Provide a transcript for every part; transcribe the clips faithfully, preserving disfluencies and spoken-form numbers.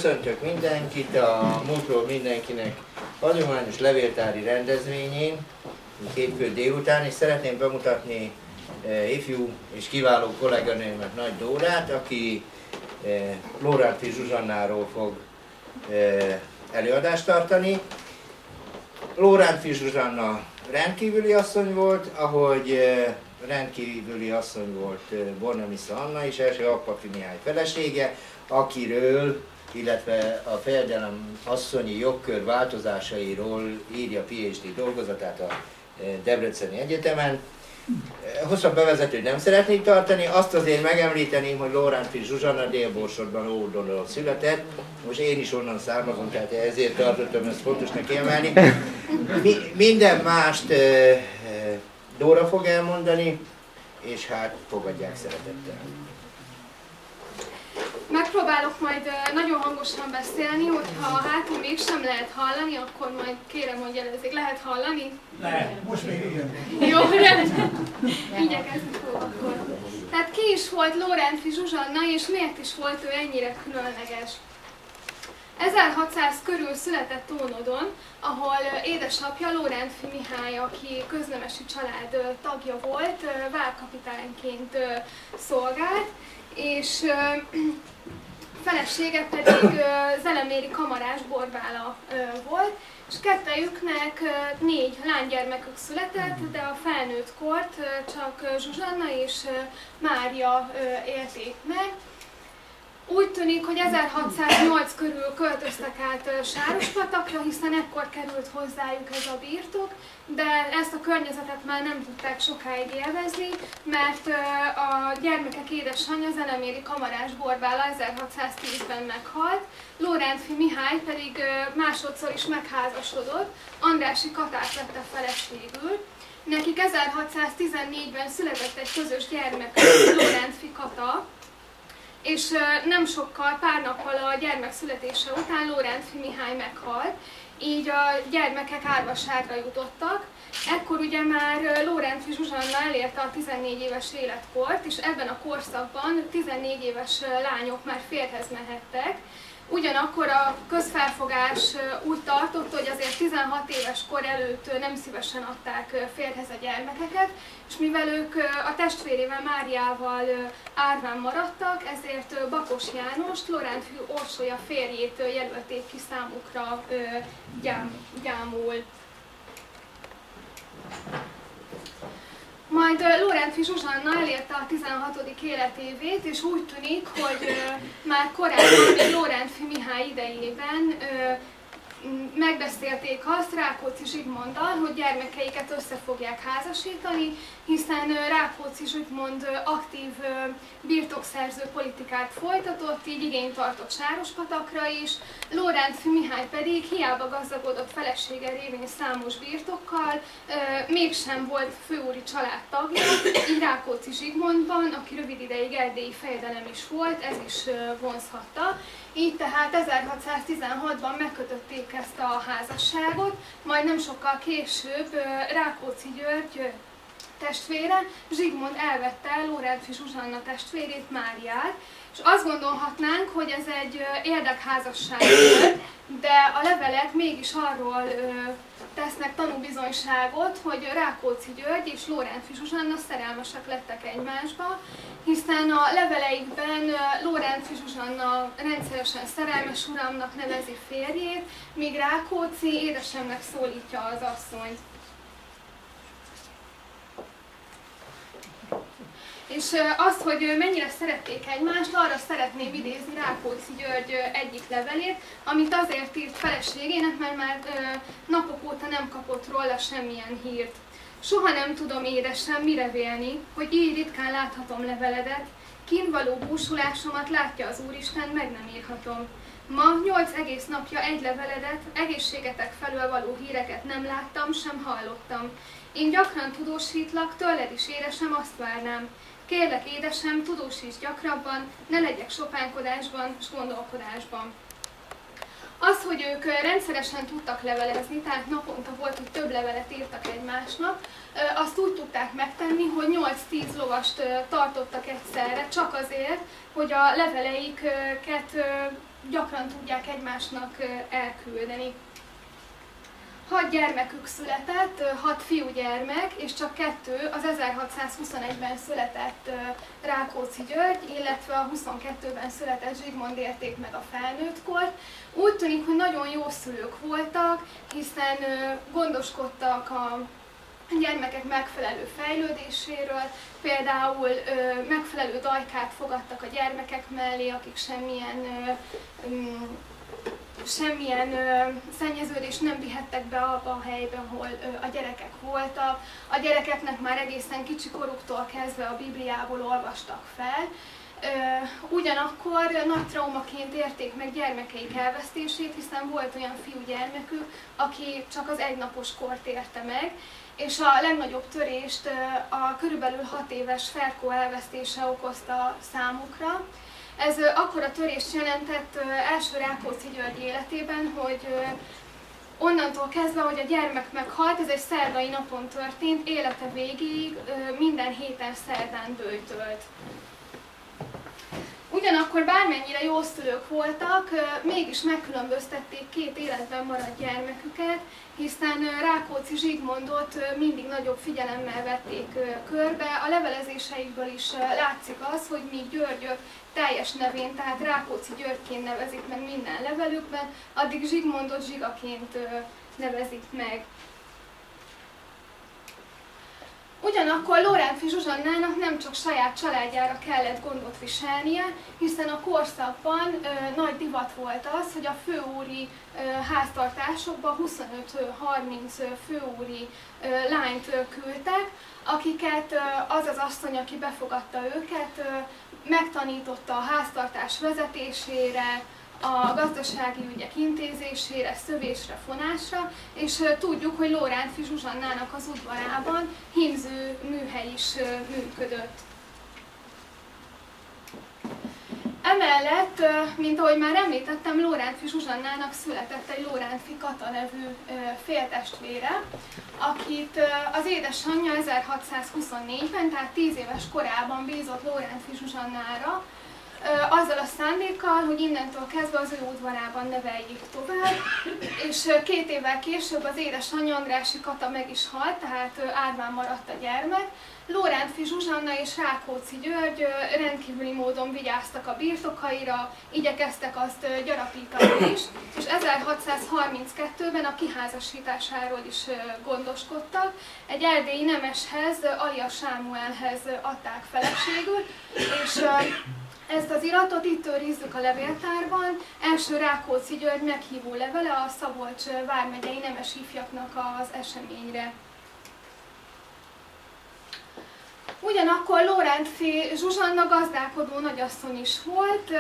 Köszöntök mindenkit a múltról mindenkinek hagyományos levéltári rendezvényén, hétfő délután, és szeretném bemutatni eh, ifjú és kiváló kolléganőmet, Nagy Dórát, aki eh, Lórántfi Zsuzsannáról fog eh, előadást tartani. Lórántfi Zsuzsanna rendkívüli asszony volt, ahogy eh, rendkívüli asszony volt eh, Bornemisza Anna is, első Appafi Mihály felesége, akiről, illetve a fejedelem asszonyi jogkör változásairól írja PhD dolgozatát a Debreceni Egyetemen. Hosszabb bevezetőt nem szeretnék tartani, azt azért megemlíteném, hogy Lórántfi Zsuzsanna Dél-Borsodban, Ódonról született. Most én is onnan származom, tehát ezért tartottam ezt fontosnak kiemelni. Mi, minden mást e, e, Dóra fog elmondani, és hát fogadják szeretettel. Megpróbálok majd nagyon hangosan beszélni, hogyha hátul mégsem lehet hallani, akkor majd kérem, hogy jelezzék. Lehet hallani? Lehet, most még igen. Jó, rendben. Igyekezni fog akkor. Tehát ki is volt Lórántfi Zsuzsanna, és miért is volt ő ennyire különleges? ezerhatszáz körül született Ónodon, ahol édesapja Lórántfi Mihály, aki köznemesi család tagja volt, válkapitányként szolgált, és felesége pedig zeleméri kamarás Borbála volt, és kettejüknek négy lánygyermekük született, de a felnőtt kort csak Zsuzsanna és Mária élték meg. Úgy tűnik, hogy ezerhatszáznyolc körül költöztek át Sárospatakra, hiszen ekkor került hozzájuk ez a birtok, de ezt a környezetet már nem tudták sokáig élvezni, mert a gyermekek édesanyja, zeleméri kamarás Borbála ezerhatszáztízben meghalt, Lórántfi Mihály pedig másodszor is megházasodott, Andrássy Katát vette feleségül. Nekik ezerhatszáztizennégyben született egy közös gyermek, Lórántfi Kata, és nem sokkal, pár nappal a gyermek születése után Lórántfi Mihály meghalt, így a gyermekek árvaságra jutottak. Ekkor ugye már Lórántfi Zsuzsanna elérte a tizennégy éves életkort, és ebben a korszakban tizennégy éves lányok már férjhez mehettek. Ugyanakkor a közfelfogás úgy tartott, hogy azért tizenhat éves kor előtt nem szívesen adták férjhez a gyermekeket, és mivel ők a testvérével, Máriával árván maradtak, ezért Bakos Jánost, Lórántfi Orsolya férjét jelölték ki számukra gyám, gyámul. Majd Lórántfi Zsuzsanna elérte a tizenhatodik életévét, és úgy tűnik, hogy már korábban, még Lórántfi Mihály idejében megbeszélték azt Rákóczi Zsigmonddal, hogy gyermekeiket össze fogják házasítani, hiszen Rákóczi Zsigmond aktív birtokszerző politikát folytatott, így igényt tartott Sárospatakra is. Lórántfi Mihály pedig hiába gazdagodott felesége révén számos birtokkal, mégsem volt főúri család tagja, így Rákóczi Zsigmondban, aki rövid ideig erdélyi fejedelem is volt, ez is vonzhatta. Így tehát ezerhatszáztizenhatban megkötötték ezt a házasságot, majd nem sokkal később Rákóczi György testvére, Zsigmond elvette Lórántfi Zsuzsanna testvérét, Máriát, és azt gondolhatnánk, hogy ez egy érdekházasság volt, de a levelek mégis arról tesznek tanúbizonyságot, hogy Rákóczi György és Lórántfi Zsuzsanna szerelmesek lettek egymásba, hiszen a leveleikben Lórántfi Zsuzsanna rendszeresen szerelmes uramnak nevezi férjét, míg Rákóczi édesemnek szólítja az asszonyt. És azt, hogy mennyire szerették egymást, arra szeretném idézni Rákóczi György egyik levelét, amit azért írt feleségének, mert már napok óta nem kapott róla semmilyen hírt. Soha nem tudom, édesem, mire vélni, hogy így ritkán láthatom leveledet, kínvaló búsulásomat látja az Úristen, meg nem írhatom. Ma nyolc egész napja egy leveledet, egészségetek felől való híreket nem láttam, sem hallottam. Én gyakran tudósítlak, tőled is, édesem, azt várnám. Kérlek, édesem, tudósíts gyakrabban, ne legyek sopánkodásban s gondolkodásban. Az, hogy ők rendszeresen tudtak levelezni, tehát naponta volt, hogy több levelet írtak egymásnak, azt úgy tudták megtenni, hogy nyolc-tíz lovast tartottak egyszerre, csak azért, hogy a leveleiket gyakran tudják egymásnak elküldeni. Hat gyermekük született, hat fiúgyermek, és csak kettő az ezerhatszázhuszonegyben született Rákóczi György, illetve a huszonkettőben született Zsigmond érték meg a felnőttkort. Úgy tűnik, hogy nagyon jó szülők voltak, hiszen gondoskodtak a gyermekek megfelelő fejlődéséről, például megfelelő dajkát fogadtak a gyermekek mellé, akik semmilyen semmilyen ö, szennyeződést nem vihettek be abba a helybe, ahol ö, a gyerekek voltak. A gyerekeknek már egészen kicsi koruktól kezdve a Bibliából olvastak fel. Ö, ugyanakkor nagy traumaként érték meg gyermekeik elvesztését, hiszen volt olyan fiúgyermekük, aki csak az egynapos kort érte meg, és a legnagyobb törést ö, a körülbelül hat éves Ferkó elvesztése okozta számukra. Ez akkora törést jelentett első Rákóczi György életében, hogy onnantól kezdve, hogy a gyermek meghalt, ez egy szerdai napon történt, élete végéig minden héten szerdán böjtölt. Ugyanakkor bármennyire jó szülők voltak, mégis megkülönböztették két életben maradt gyermeküket, hiszen Rákóczi Zsigmondot mindig nagyobb figyelemmel vették körbe. A levelezéseikből is látszik az, hogy míg Györgyöt teljes nevén, tehát Rákóczi Györgyként nevezik meg minden levelükben, addig Zsigmondot Zsigaként nevezik meg. Ugyanakkor Lorántffy Zsuzsannának nem csak saját családjára kellett gondot viselnie, hiszen a korszakban ö, nagy divat volt az, hogy a főúri ö, háztartásokba huszonöt-harminc főúri ö, lányt ö, küldtek, akiket ö, az az asszony, aki befogadta őket, ö, megtanította a háztartás vezetésére, a gazdasági ügyek intézésére, szövésre, fonásra, és uh, tudjuk, hogy Lorántffy Zsuzsannának az udvarában hímző műhely is uh, működött. Emellett, uh, mint ahogy már említettem, Lorántffy Zsuzsannának született egy Lorántffy Kata nevű uh, féltestvére, akit uh, az édesanyja ezerhatszázhuszonnégyben, tehát tíz éves korában bízott Lorántffy Zsuzsannára, azzal a szándékkal, hogy innentől kezdve az ő udvarában neveljék tovább, és két évvel később az édesanyja Andrássy Kata meg is halt, tehát árván maradt a gyermek. Lorántffy Zsuzsanna és Rákóczi György rendkívüli módon vigyáztak a birtokaira, igyekeztek azt gyarapítani is, és ezerhatszázharminckettőben a kiházasításáról is gondoskodtak. Egy erdélyi nemeshez, Alia Sámuelhez adták feleségül, és ezt az iratot itt őrizzük a levéltárban. Első Rákóczi György meghívó levele a Szabolcs vármegyei nemes ifjaknak az eseményre. Ugyanakkor Lorántffy Zsuzsanna gazdálkodó nagyasszony is volt.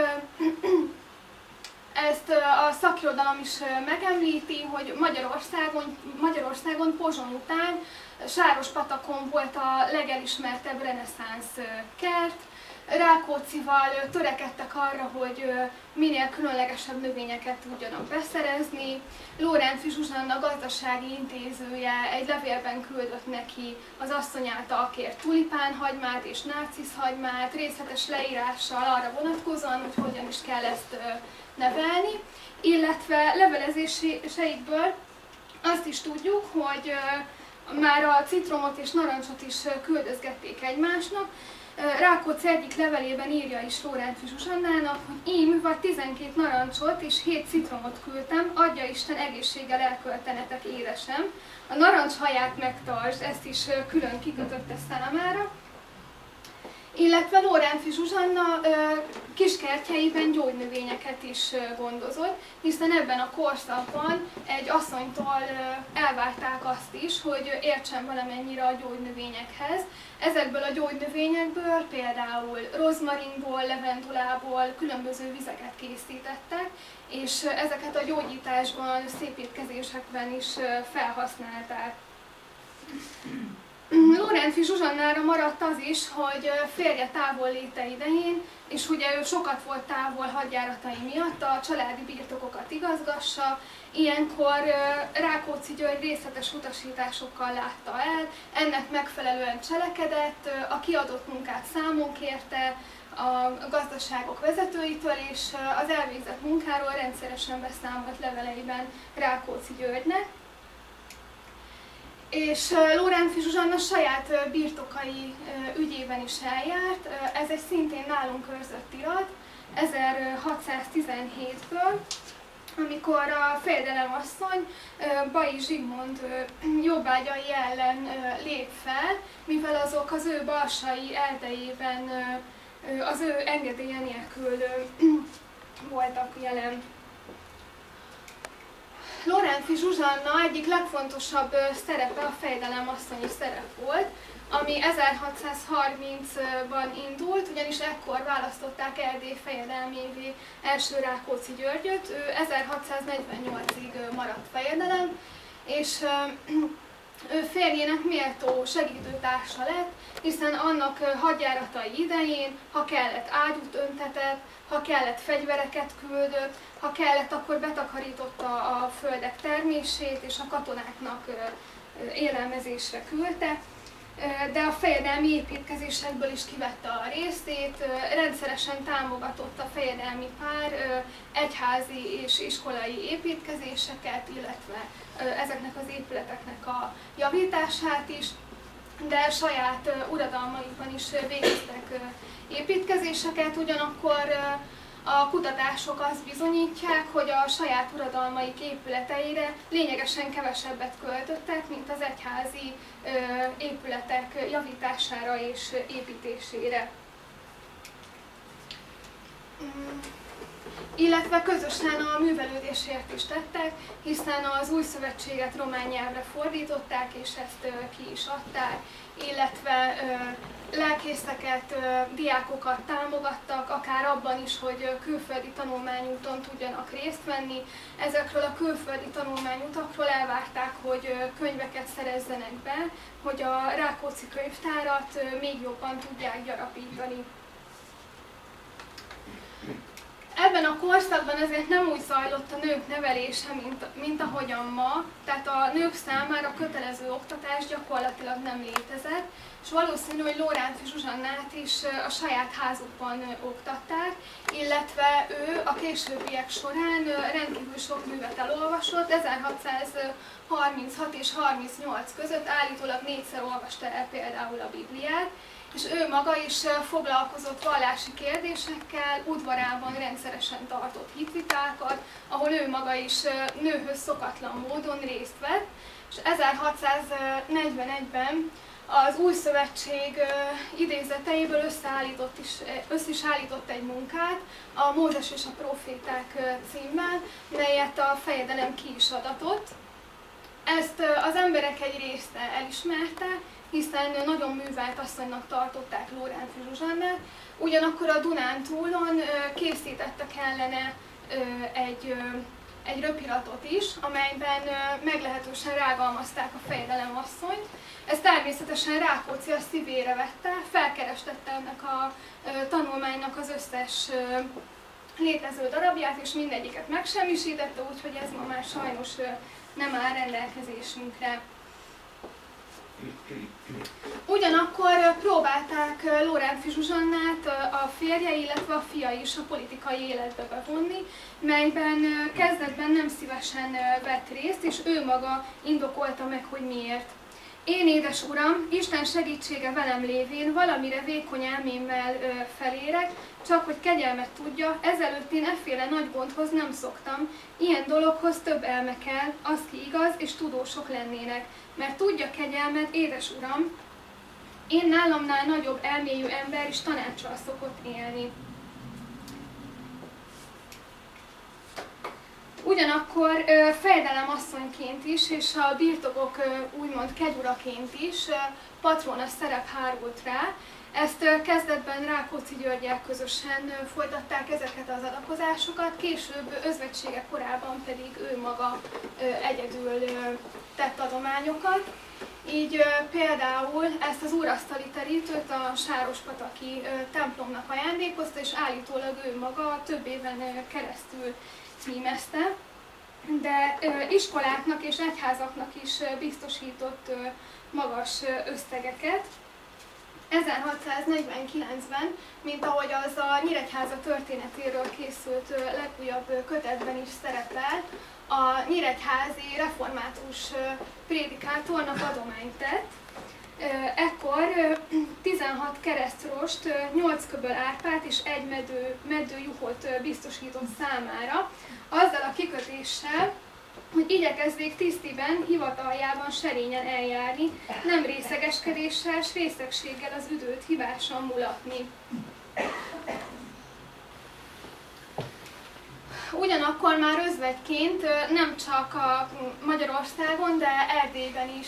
Ezt a szakirodalom is megemlíti, hogy Magyarországon, Magyarországon Pozsony után Sárospatakon volt a legelismertebb reneszánsz kert. Rákóczival törekedtek arra, hogy minél különlegesebb növényeket tudjanak beszerezni. Lorántffy Zsuzsanna gazdasági intézője egy levélben küldött neki az asszony által kért tulipánhagymát és narciszhagymát, részletes leírással arra vonatkozóan, hogy hogyan is kell ezt nevelni, illetve levelezéseikből azt is tudjuk, hogy már a citromot és narancsot is küldözgették egymásnak. Rákóczi egyik levelében írja is Lorántffy Zsuzsannának, hogy ím vagy tizenkét narancsot és hét citromot küldtem, adja Isten egészséggel elköltenetek édesem. A narancs haját megtartsd, ezt is külön kikötötte számára. Illetve Lorántffy Zsuzsanna kiskertjeiben gyógynövényeket is gondozott, hiszen ebben a korszakban egy asszonytól elvárták azt is, hogy értsen valamennyire a gyógynövényekhez. Ezekből a gyógynövényekből, például rozmarinból, levendulából különböző vizeket készítettek, és ezeket a gyógyításban, szépétkezésekben is felhasználták. Lorenfi Zsuzsannára maradt az is, hogy férje távolléte idején, és ugye ő sokat volt távol hadjáratai miatt, a családi birtokokat igazgassa, ilyenkor Rákóczi György részletes utasításokkal látta el, ennek megfelelően cselekedett, a kiadott munkát számon kérte a gazdaságok vezetőitől, és az elvégzett munkáról rendszeresen beszámolt leveleiben Rákóczi Györgynek. És Lorenfi Zsuzsanna saját birtokai ügyében is eljárt, ez egy szintén nálunk őrzött irat, ezerhatszáztizenhétből, amikor a fejedelemasszony Bai Zsigmond jobbágyai ellen lép fel, mivel azok az ő balsai erdejében az ő engedélye nélkül voltak jelen. Lorenfi Zsuzsanna egyik legfontosabb szerepe a fejedelemasszonyi szerep volt, ami ezerhatszázharmincban indult, ugyanis ekkor választották Erdély fejedelmévé első Rákóczi Györgyöt, ő ezerhatszáznegyvennyolcig maradt fejedelem, és ő férjének méltó segítőtársa lett, hiszen annak hadjáratai idején, ha kellett ágyút öntetett, ha kellett fegyvereket küldött, ha kellett, akkor betakarította a földek termését, és a katonáknak élelmezésre küldte, de a fejedelmi építkezésekből is kivette a részét, rendszeresen támogatott a fejedelmi pár egyházi és iskolai építkezéseket, illetve ezeknek az épületeknek a javítását is, de saját uradalmaikban is végeztek építkezéseket, ugyanakkor a kutatások azt bizonyítják, hogy a saját uradalmaik épületeire lényegesen kevesebbet költöttek, mint az egyházi épületek javítására és építésére. Illetve közösen a művelődésért is tettek, hiszen az új szövetséget román nyelvre fordították, és ezt ki is adták, illetve lelkészeket, diákokat támogattak, akár abban is, hogy külföldi tanulmányúton tudjanak részt venni. Ezekről a külföldi tanulmányutakról elvárták, hogy könyveket szerezzenek be, hogy a Rákóczi könyvtárat még jobban tudják gyarapítani. Ebben a korszakban ezért nem úgy zajlott a nők nevelése, mint, mint ahogyan ma, tehát a nők számára kötelező oktatás gyakorlatilag nem létezett, és valószínű, hogy Lorenfi Zsuzsannát is a saját házukban oktatták, illetve ő a későbbiek során rendkívül sok művet elolvasott, ezerhatszázharminchat és harmincnyolc között állítólag négyszer olvasta el például a Bibliát, és ő maga is foglalkozott vallási kérdésekkel, udvarában rendszeresen tartott hitvitákat, ahol ő maga is nőhöz szokatlan módon részt vett, és ezerhatszáznegyvenegyben az Új Szövetség idézeteiből összeállított is, össze is állított egy munkát, a Mózes és a Proféták címmel, melyet a fejedelem ki is adatott. Ezt az emberek egy része elismerte, hiszen nagyon művelt asszonynak tartották Lorenfi Zsuzsannát, ugyanakkor a Dunántúlon készítettek ellene egy, egy röpiratot is, amelyben meglehetősen rágalmazták a fejedelem asszonyt. Ez természetesen Rákóczi a szívére vette, felkerestette ennek a tanulmánynak az összes létező darabját, és mindegyiket megsemmisítette, úgyhogy ez ma már sajnos nem áll rendelkezésünkre. Ugyanakkor próbálták Lorenfi Zsuzsannát a férje, illetve a fia is a politikai életbe bevonni, melyben kezdetben nem szívesen vett részt, és ő maga indokolta meg, hogy miért. Én, édes uram, Isten segítsége velem lévén valamire vékony elmémmel felérek, csak hogy kegyelmet tudja, ezelőtt én efféle nagy gondhoz nem szoktam, ilyen dologhoz több elme kell, az ki igaz és tudósok lennének, mert tudja kegyelmet, édes uram, én nálamnál nagyobb elmélyű ember is tanácssal szokott élni. Ugyanakkor fejedelem asszonyként is, és a birtokok úgymond kegyuraként is patronas szerep hárult rá. Ezt kezdetben Rákóczi Györggyel közösen folytatták ezeket az adakozásokat, később özvegysége korában pedig ő maga egyedül tett adományokat. Így például ezt az úrasztali terítőt a sárospataki templomnak ajándékozta, és állítólag ő maga több éven keresztül címezte, de iskoláknak és egyházaknak is biztosított magas összegeket. ezerhatszáznegyvenkilencben, mint ahogy az a Nyíregyháza történetéről készült legújabb kötetben is szerepel, a nyíregyházi református prédikátornak adományt tett. Ekkor tizenhat keresztrost, nyolc köböl árpát és egy medő, medő juhot biztosított számára, azzal a kikötéssel, hogy igyekezzék tisztiben, hivataljában serényen eljárni, nem részegeskedéssel s részegséggel az üdőt hibásan mulatni. Ugyanakkor már özvegyként nem csak a Magyarországon, de Erdélyben is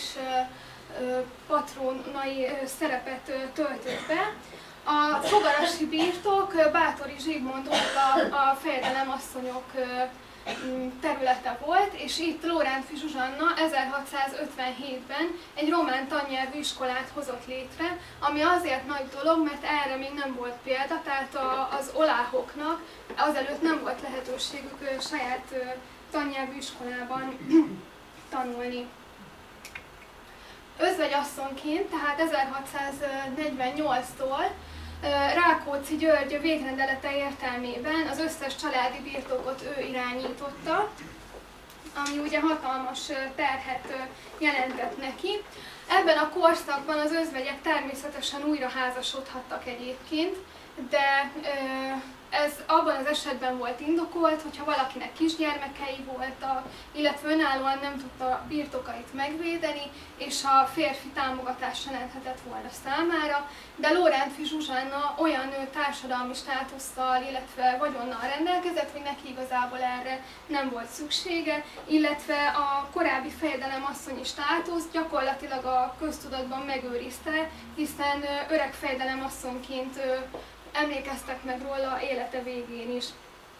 patronai szerepet töltött be. A fogarasi birtok Báthori Zsigmond a, a fejedelemasszonyok területe volt, és itt Lórántffy Zsuzsanna ezerhatszázötvenhétben egy román tannyelvű iskolát hozott létre, ami azért nagy dolog, mert erre még nem volt példa, tehát az oláhoknak azelőtt nem volt lehetőségük saját tannyelvű iskolában tanulni. Özvegyasszonyként, tehát ezerhatszáznegyvennyolctól Rákóczi György végrendelete értelmében az összes családi birtokot ő irányította, ami ugye hatalmas terhet jelentett neki. Ebben a korszakban az özvegyek természetesen újra házasodhattak egyébként, de ez abban az esetben volt indokolt, hogyha valakinek kisgyermekei voltak, illetve önállóan nem tudta a birtokait megvédeni, és a férfi támogatásra jelenthetett volna számára, de Lórántffy Zsuzsanna olyan társadalmi státusszal, illetve vagyonnal rendelkezett, hogy neki igazából erre nem volt szüksége, illetve a korábbi fejedelemasszonyi státuszt gyakorlatilag a köztudatban megőrizte, hiszen öreg fejedelemasszonyként emlékeztek meg róla élete végén is.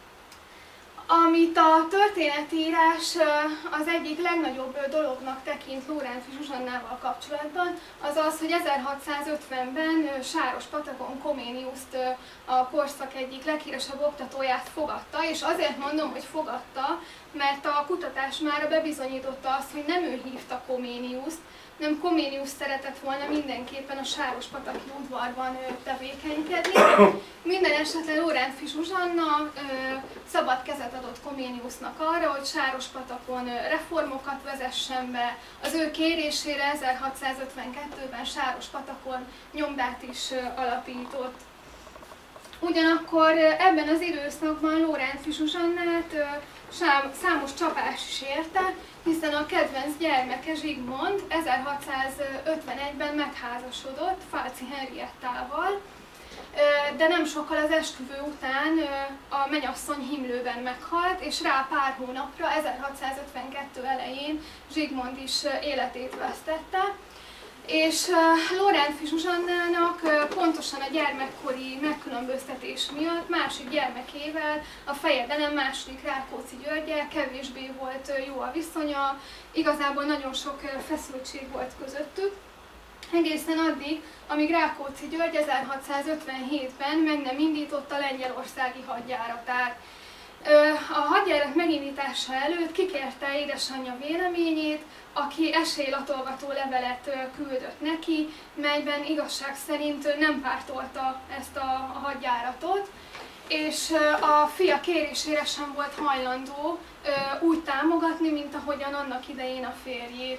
Amit a történetírás az egyik legnagyobb dolognak tekint Lórántffy Zsuzsannával kapcsolatban, az az, hogy ezerhatszázötvenben Sárospatakon Comeniuszt, a korszak egyik leghíresebb oktatóját fogadta, és azért mondom, hogy fogadta, mert a kutatás már bebizonyította azt, hogy nem ő hívta Comeniuszt, nem Comenius szeretett volna mindenképpen a Sárospataki udvarban tevékenykedni. Minden esetben Lórántffy Zsuzsanna szabad kezet adott Comeniusnak arra, hogy Sárospatakon reformokat vezessen be. Az ő kérésére ezerhatszázötvenkettőben Sárospatakon nyomdát is alapított. Ugyanakkor ebben az időszakban Lórántffy Zsuzsannát számos csapás is érte, hiszen a kedvenc gyermeke Zsigmond ezerhatszázötvenegyben megházasodott Pfalzi Henriettával, de nem sokkal az esküvő után a mennyasszony himlőben meghalt, és rá pár hónapra, ezerhatszázötvenkettő elején Zsigmond is életét vesztette. És Lórántffy Zsuzsannának pontosan a gyermekkori megkülönböztetés miatt másik gyermekével, a fejedelem második Rákóczi Györggyel kevésbé volt jó a viszonya, igazából nagyon sok feszültség volt közöttük. Egészen addig, amíg Rákóczi György ezerhatszázötvenhétben meg nem indította a lengyelországi hadjáratát. A hadjárat megindítása előtt kikérte édesanyja véleményét, aki esélylatolgató levelet küldött neki, melyben igazság szerint nem pártolta ezt a hadjáratot, és a fia kérésére sem volt hajlandó úgy támogatni, mint ahogyan annak idején a férjét.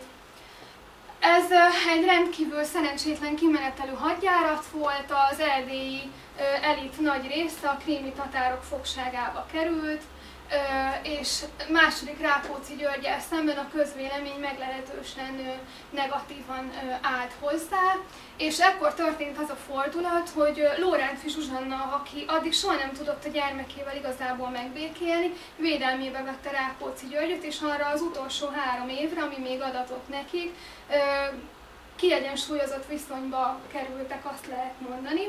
Ez egy rendkívül szerencsétlen kimenetelő hadjárat volt, az erdélyi elit nagy része a krími tatárok fogságába került, és második Rákóczi Györggyel szemben a közvélemény meglehetősen negatívan állt hozzá, és ekkor történt az a fordulat, hogy Lórántffy Zsuzsanna, aki addig soha nem tudott a gyermekével igazából megbékélni, védelmébe vette Rákóczi Györgyöt, és arra az utolsó három évre, ami még adatott nekik, kiegyensúlyozott viszonyba kerültek, azt lehet mondani.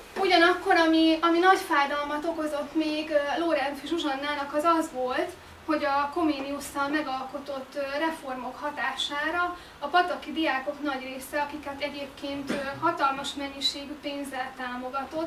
Ugyanakkor, ami, ami nagy fájdalmat okozott még Lórántffy Zsuzsannának, az az volt, hogy a Comeniusszal megalkotott reformok hatására a pataki diákok nagy része, akiket egyébként hatalmas mennyiségű pénzzel támogatott,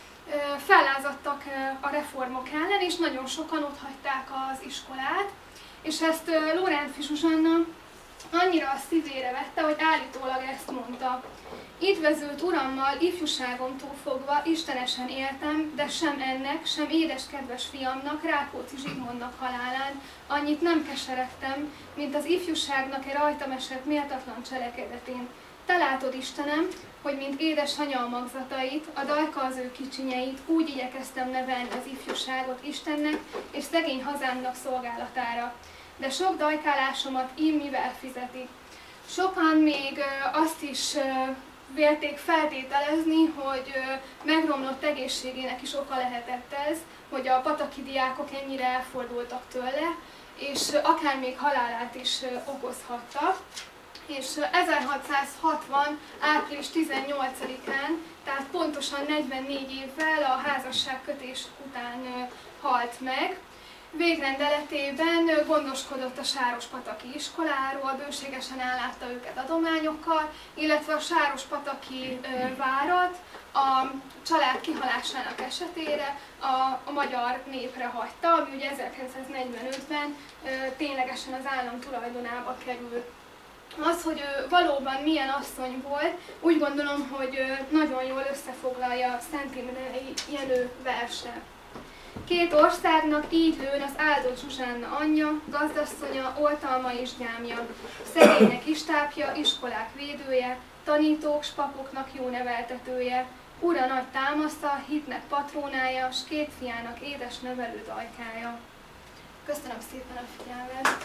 fellázadtak a reformok ellen, és nagyon sokan otthagyták az iskolát, és ezt Lorántffy Zsuzsanna annyira a szívére vette, hogy állítólag ezt mondta: "Itt urammal ifjúságomtól fogva istenesen éltem, de sem ennek, sem édes kedves fiamnak, Rákóczi Zsigmondnak halálán annyit nem keseregtem, mint az ifjúságnak e rajtam esett méltatlan cselekedetén. Te látod, Istenem, hogy mint édesanya a magzatait, a Dajka az ő kicsinyeit, úgy igyekeztem nevelni az ifjúságot Istennek és szegény hazámnak szolgálatára. De sok dajkálásomat így mivel fizeti?" Sokan még azt is vélték feltételezni, hogy megromlott egészségének is oka lehetett ez, hogy a pataki diákok ennyire elfordultak tőle, és akár még halálát is okozhatta. És ezerhatszázhatvan. április tizennyolcadikán, tehát pontosan negyvennégy évvel a házasságkötés után halt meg. Végrendeletében gondoskodott a sárospataki iskoláról, bőségesen ellátta őket adományokkal, illetve a sárospataki várat a család kihalásának esetére a, a magyar népre hagyta, ami ugye ezerkilencszáznegyvenötben ténylegesen az állam tulajdonába került. Az, hogy ő valóban milyen asszony volt, úgy gondolom, hogy nagyon jól összefoglalja Szent Imrei Jenő verse. Két országnak így lőn az áldott Zsuzsanna anyja, gazdasszonya, oltalma és gyámja, szegények istápja, iskolák védője, tanítók, s papoknak jó neveltetője, ura nagy támasza, hitnek patrónája, s két fiának édes nevelő dajkája. Köszönöm szépen a figyelmet!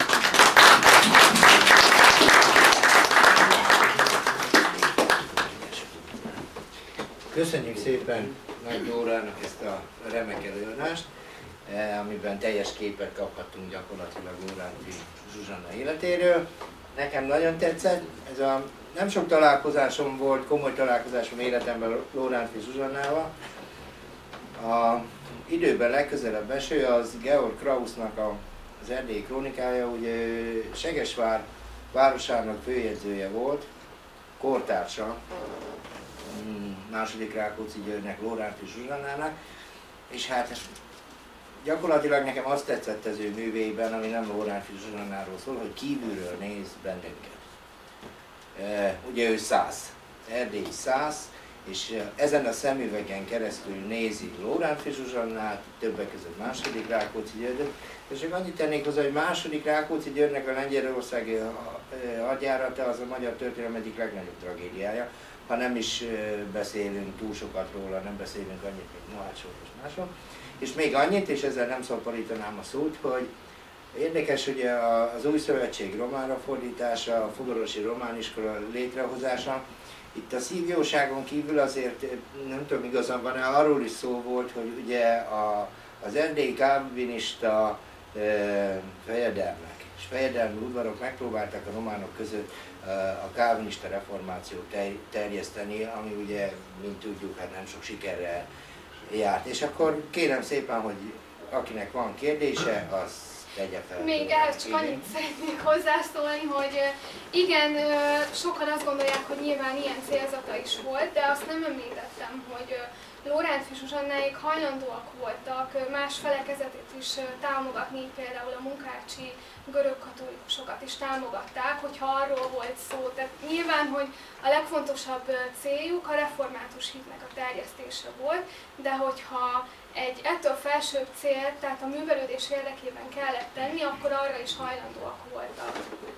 Köszönjük szépen Nagy Dórának ezt a remek előadást, amiben teljes képet kaphattunk gyakorlatilag Lorántffy Zsuzsanna életéről. Nekem nagyon tetszett, ez a nem sok találkozásom volt, komoly találkozásom életemben Lorántffy Zsuzsannával. A időben legközelebb eső az Georg Kraussnak a, az Erdélyi krónikája, ugye Segesvár városának főjegyzője volt, kortársa második Rákóczi Györgynek, Lorántffy Zsuzsannának, és hát gyakorlatilag nekem azt tetszett az ő műveiben, ami nem Lorántffy Zsuzsannáról szól, hogy kívülről néz bennünket. E, ugye ő szász, erdélyi szász, és ezen a szemüvegen keresztül nézi Lorántffy Zsuzsannát, többek között második Rákóczi Györgyöt, és csak annyit tennék hozzá, hogy második Rákóczi Györgynek a lengyelországi hadjárata az a magyar történelem egyik legnagyobb tragédiája, ha nem is beszélünk túl sokat róla, nem beszélünk annyit, mint Mohácsról és másról. És még annyit, és ezzel nem szaporítanám a szót, hogy érdekes, hogy az Új Szövetség románra fordítása, a Fogorvosi Romániskola létrehozása, itt a szívjóságon kívül azért, nem tudom igazán van-e, arról is szó volt, hogy ugye a, az erdélyi kálvinista e, fejedelmek és fejedelmi udvarok megpróbáltak a románok között a kálvinista reformációt terjeszteni, ami ugye, mint tudjuk, hát nem sok sikerrel járt. És akkor kérem szépen, hogy akinek van kérdése, az tegye fel. Még ehhez csak annyit szeretnék hozzászólni, hogy igen, sokan azt gondolják, hogy nyilván ilyen célzata is volt, de azt nem említettem, hogy Lorántffy Zsuzsannáék hajlandóak voltak más felekezetét is támogatni, például a munkácsi görög katolikusokat is támogatták, hogyha arról volt szó. Tehát nyilván, hogy a legfontosabb céljuk a református hitnek a terjesztése volt, de hogyha egy ettől felsőbb cél, tehát a művelődés érdekében kellett tenni, akkor arra is hajlandóak voltak.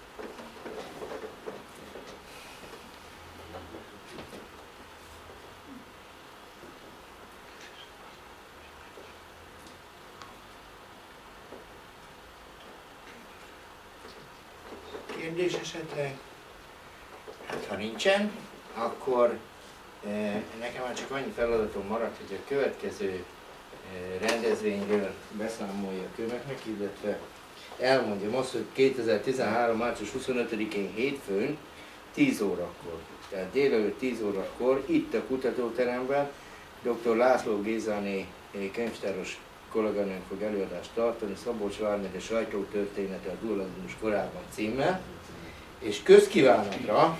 Kérdés esetleg? Hát ha nincsen, akkor e, nekem már csak annyi feladatom maradt, hogy a következő e, rendezvényről beszámoljak önöknek, illetve elmondjam azt, hogy kétezer-tizenhárom. március huszonötödikén hétfőn tíz órakor, tehát délelőtt tíz órakor itt a kutatóteremben dr. László Gézáné könyvtáros kolléganőnk fog előadást tartani, Szabolcs vármegye sajtótörténete a dualizmus korában címmel, és közkívánatra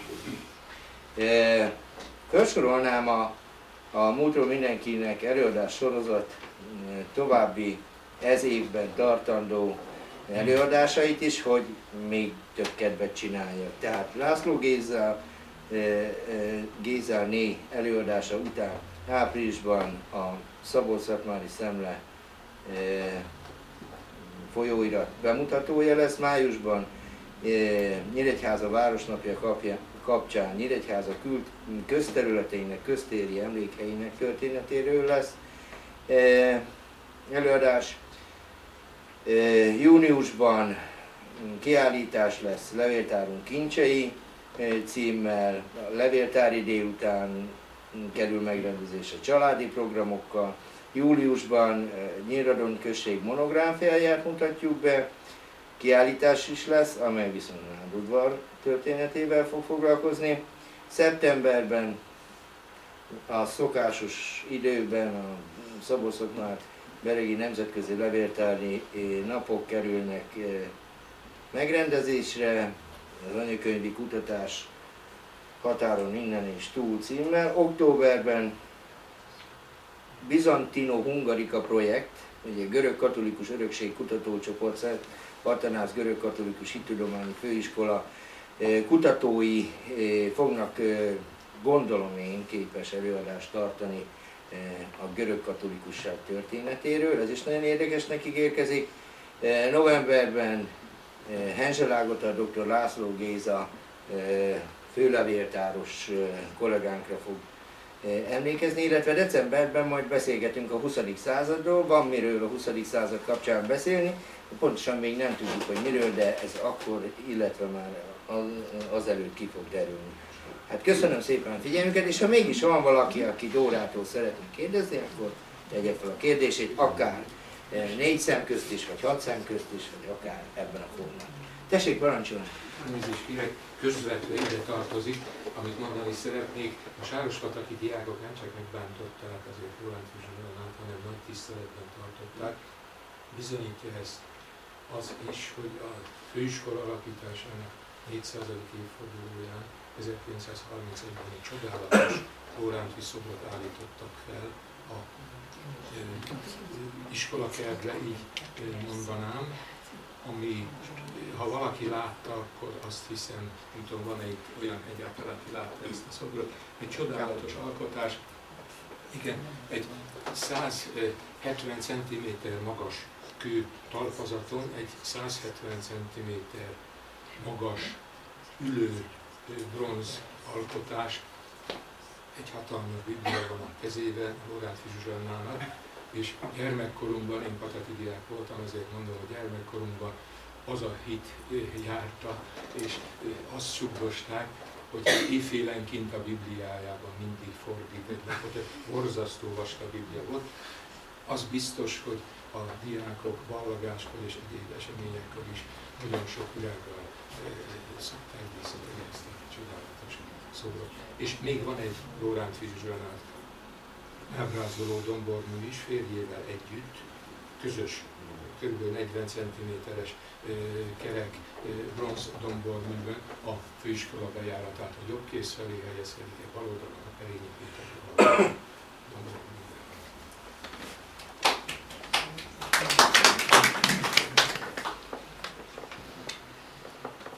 e, felsorolnám a, a Múltról mindenkinek előadás sorozat e, további ez évben tartandó előadásait is, hogy még több kedvet csináljak. Tehát László Géza, e, e, Gézáné előadása után áprilisban a Szabolcs-Szatmári Szemle e, folyóirat bemutatója lesz, májusban e, Nyíregyháza Városnapja kapja, kapcsán Nyíregyháza kült, közterületeinek, köztéri emlékhelyének történetéről lesz e, előadás. E, júniusban kiállítás lesz Levéltárunk kincsei e, címmel, a levéltári délután kerül megrendezésre családi programokkal. Júliusban Nyíradon község monográfiáját mutatjuk be, kiállítás is lesz, amely viszont a udvar történetével fog foglalkozni. Szeptemberben a szokásos időkben a Szabolcs-Szatmár Beregi Nemzetközi Levéltári Napok kerülnek megrendezésre, az anyakönyvi kutatás határon innen és túl címmel. Októberben Bizantino Hungarika projekt, ugye görög-katolikus örökség kutatócsoport, Bartanász görög-katolikus hittudományi főiskola kutatói fognak, gondolom én, képes előadást tartani a görög-katolikusság történetéről. Ez is nagyon érdekesnek ígérkezik. Novemberben Henzsel Ágota, dr. László Géza főlevéltáros kollégánkra fog emlékezni, illetve decemberben majd beszélgetünk a huszadik századról, van miről a huszadik század kapcsán beszélni, pontosan még nem tudjuk, hogy miről, de ez akkor, illetve már azelőtt ki fog derülni. Hát köszönöm szépen a figyelmüket, és ha mégis van valaki, aki Dórától szeretne kérdezni, akkor tegye fel a kérdését, akár négy szem közt is, vagy hat szem közt is, vagy akár ebben a formában. Tessék, parancsolni! Elnézést kérek, közvetve ide tartozik, amit mondani szeretnék. A sárospataki diákok nem csak megbántották azért Rólánt Zsuzsannát, hanem nagy tiszteletben tartották. Bizonyítja ezt az is, hogy a főiskola alapításának négyszázadik évfordulóján ezerkilencszázharmincegyben egy csodálatos Rólánt szobrot állítottak fel a e, iskolakertbe, így mondanám, ami, ha valaki látta, akkor azt hiszem, nem tudom, van egy olyan egyáltalán, aki látta ezt a szobrot, egy csodálatos alkotás, igen, egy száz hetven centiméter magas kő talpazaton, egy száz hetven centiméter magas ülő bronz alkotás, egy hatalmas biblia van a kezében, Lóránt Zsuzsannának, és gyermekkorunkban, én pataki diák voltam, ezért mondom, hogy gyermekkorunkban az a hit járta, és azt sugdosták, hogy éjfélenként a Bibliájában mindig fordít egy napot, egy borzasztó vastag Biblia volt. Az biztos, hogy a diákok ballagáskor és egyéb eseményekkor is nagyon sok virággal szokták díszíteni ezt a csodálatos szobrot. És még van egy Lóránt Zsuzsannát ábrázoló dombormű is, férjével együtt, közös, kb. negyven centiméteres kerek bronz domborműben a főiskola bejáratát a jobb kéz felé helyezkedik, a bal oldalon a Perényi Péter.